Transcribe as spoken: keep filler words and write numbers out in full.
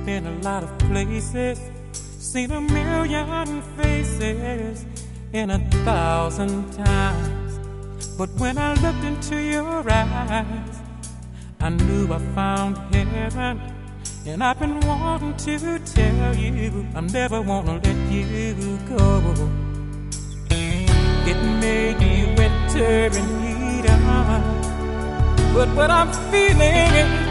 been a lot of places, seen a million faces in a thousand times. But when I looked into your eyes, I knew I found heaven. And I've been wanting to tell you, I'm never wanna let you go. It may be winter and heat up, but what I'm feeling is